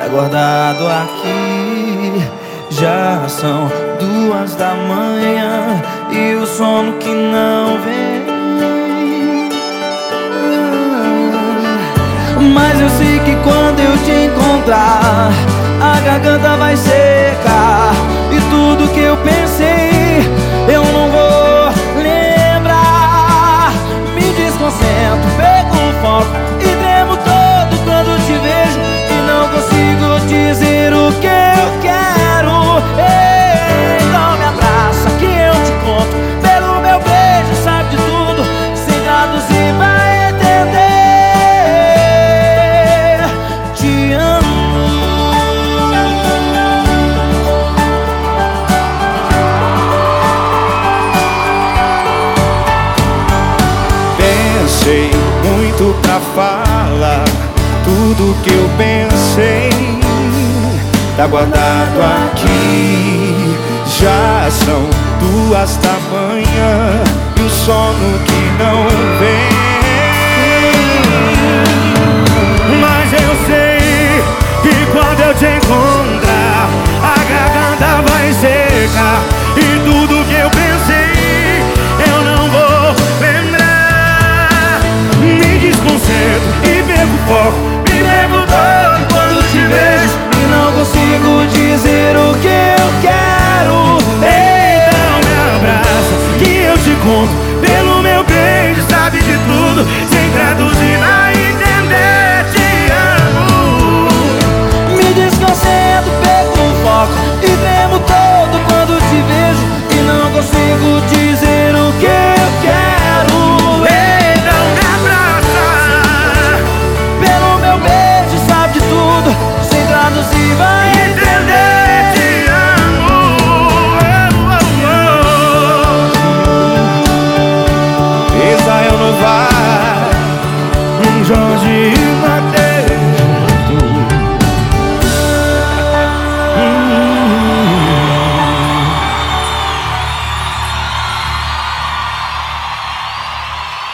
guardado aqui. Já são 2 da manhã e o sono que não vem. Mas eu sei que quando eu te encontrar, a garganta vai secar. E tudo que eu pensei, eu não vou lembrar. Me desconcentro, perco o foco e tremo todo quando te vejo. E não consigo dizer o que eu quero. Então me abraça que eu te conto. Pelo meu beijo sabe de tudo, sem traduzir vai entender. Te amo. Pensei muito pra falar tudo que eu pensei. Tá guardado aqui. Já são 2 da manhã e o sono que não vem. Mas eu sei que quando eu te encontrar, a garganta vai secar. E tudo que eu pensei, eu não vou lembrar. Me desconcentro e perco o foco, me lembro todo quando te vejo. E não consigo dizer o que eu quero. Então me abraça que eu te conto. Pelo meu beijo sabe de tudo.